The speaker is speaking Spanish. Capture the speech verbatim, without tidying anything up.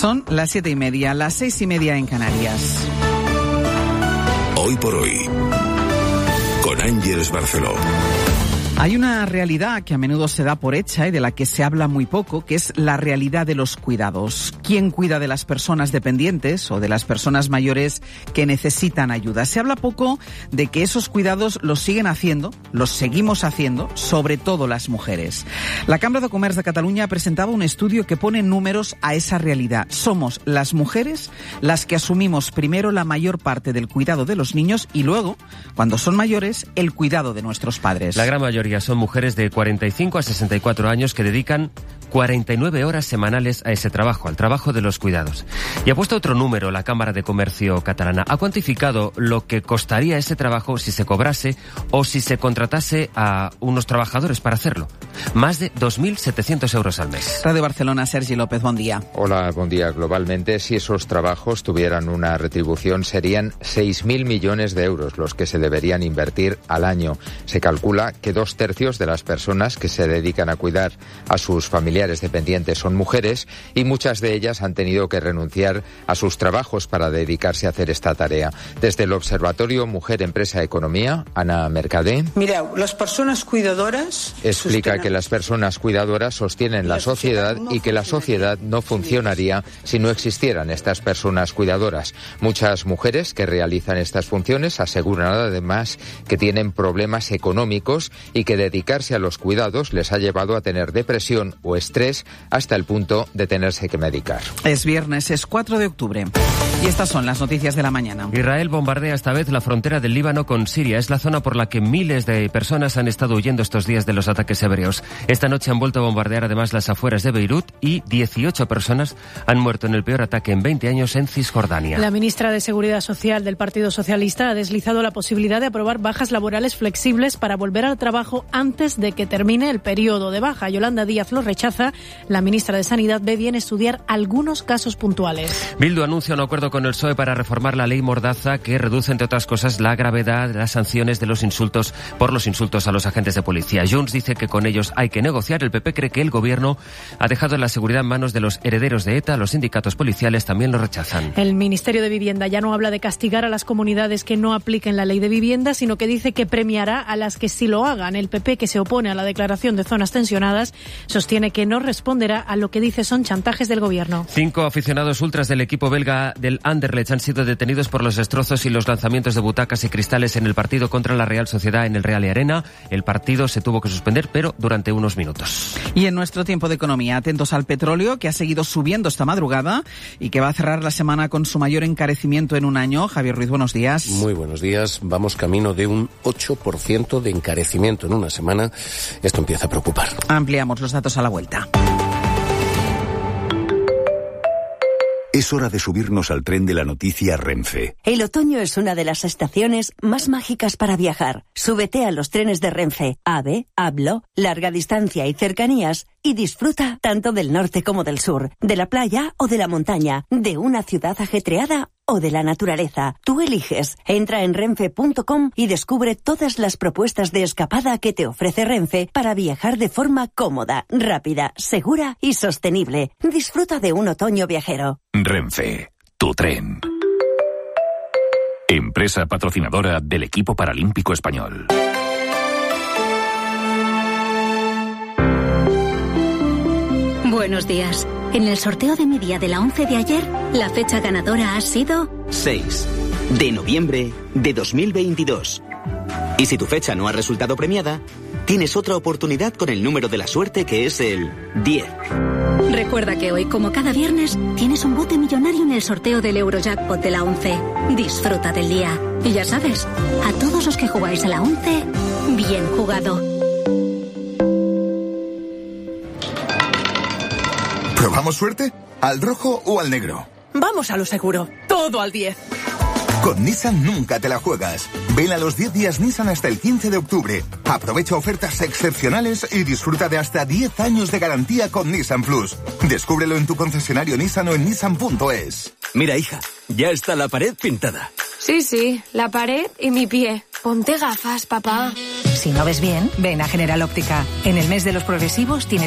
Son las siete y media, las seis y media en Canarias. Hoy por hoy, con Ángeles Barceló. Hay una realidad que a menudo se da por hecha y de la que se habla muy poco, que es la realidad de los cuidados. ¿Quién cuida de las personas dependientes o de las personas mayores que necesitan ayuda? Se habla poco de que esos cuidados los siguen haciendo, los seguimos haciendo, sobre todo las mujeres. La Cambra de Comerç de Cataluña ha presentado un estudio que pone números a esa realidad. Somos las mujeres las que asumimos primero la mayor parte del cuidado de los niños y luego, cuando son mayores, el cuidado de nuestros padres. La gran mayoría son mujeres de cuarenta y cinco a sesenta y cuatro años que dedican cuarenta y nueve horas semanales a ese trabajo, al trabajo de los cuidados. Y ha puesto otro número la Cámara de Comercio catalana. Ha cuantificado lo que costaría ese trabajo si se cobrase o si se contratase a unos trabajadores para hacerlo. Más de dos mil setecientos euros al mes. Radio Barcelona, Sergi López, buen día. Hola, buen día. Globalmente, si esos trabajos tuvieran una retribución, serían seis mil millones de euros los que se deberían invertir al año. Se calcula que dos tercios de las personas que se dedican a cuidar a sus familiares dependientes son mujeres y muchas de ellas han tenido que renunciar a sus trabajos para dedicarse a hacer esta tarea. Desde el Observatorio Mujer, Empresa, Economía, Ana Mercadé. Mireu, las personas cuidadoras explica sostenen... que las personas cuidadoras sostienen la sociedad y que la sociedad no funcionaría si no existieran estas personas cuidadoras. Muchas mujeres que realizan estas funciones aseguran además que tienen problemas económicos y que dedicarse a los cuidados les ha llevado a tener depresión o estrés hasta el punto de tenerse que medicar. Es viernes, es cuatro de octubre. Y estas son las noticias de la mañana. Israel bombardea esta vez la frontera del Líbano con Siria. Es la zona por la que miles de personas han estado huyendo estos días de los ataques hebreos. Esta noche han vuelto a bombardear además las afueras de Beirut y dieciocho personas han muerto en el peor ataque en veinte años en Cisjordania. La ministra de Seguridad Social del Partido Socialista ha deslizado la posibilidad de aprobar bajas laborales flexibles para volver al trabajo antes de que termine el periodo de baja. Yolanda Díaz lo rechaza. La ministra de Sanidad ve bien estudiar algunos casos puntuales. Bildu anuncia un acuerdo con el P S O E para reformar la ley Mordaza que reduce, entre otras cosas, la gravedad de las sanciones de los insultos por los insultos a los agentes de policía. Junts dice que con ellos hay que negociar. El P P cree que el gobierno ha dejado la seguridad en manos de los herederos de ETA. Los sindicatos policiales también lo rechazan. El Ministerio de Vivienda ya no habla de castigar a las comunidades que no apliquen la ley de vivienda, sino que dice que premiará a las que sí lo hagan. El P P, que se opone a la declaración de zonas tensionadas, sostiene que no responderá a lo que dice son chantajes del gobierno. Cinco aficionados ultras del equipo belga del Anderlecht han sido detenidos por los destrozos y los lanzamientos de butacas y cristales en el partido contra la Real Sociedad en el Real Arena. El partido se tuvo que suspender, pero durante unos minutos. Y en nuestro tiempo de economía, atentos al petróleo, que ha seguido subiendo esta madrugada y que va a cerrar la semana con su mayor encarecimiento en un año. Javier Ruiz, buenos días. Muy buenos días. Vamos camino de un ocho por ciento de encarecimiento en una semana. Esto empieza a preocupar. Ampliamos los datos a la vuelta. Es hora de subirnos al tren de la noticia Renfe. El otoño es una de las estaciones más mágicas para viajar. Súbete a los trenes de Renfe, AVE, ABLO, larga distancia y cercanías y disfruta tanto del norte como del sur, de la playa o de la montaña, de una ciudad ajetreada o de la naturaleza. Tú eliges. Entra en renfe punto com y descubre todas las propuestas de escapada que te ofrece Renfe para viajar de forma cómoda, rápida, segura y sostenible. Disfruta de un otoño viajero. Renfe, tu tren. Empresa patrocinadora del equipo paralímpico español. Buenos días. En el sorteo de mi día de la once de ayer, la fecha ganadora ha sido... seis de noviembre de dos mil veintidós. Y si tu fecha no ha resultado premiada, tienes otra oportunidad con el número de la suerte, que es el diez. Recuerda que hoy, como cada viernes, tienes un bote millonario en el sorteo del Eurojackpot de la once. Disfruta del día. Y ya sabes, a todos los que jugáis a la once, bien jugado. ¿Probamos suerte? ¿Al rojo o al negro? Vamos a lo seguro. Todo al diez. Con Nissan nunca te la juegas. Ven a los diez días Nissan hasta el quince de octubre. Aprovecha ofertas excepcionales y disfruta de hasta diez años de garantía con Nissan Plus. Descúbrelo en tu concesionario Nissan o en nissan punto es. Mira, hija, ya está la pared pintada. Sí, sí, la pared y mi pie. Ponte gafas, papá. Si no ves bien, ven a General Óptica. En el mes de los progresivos tienes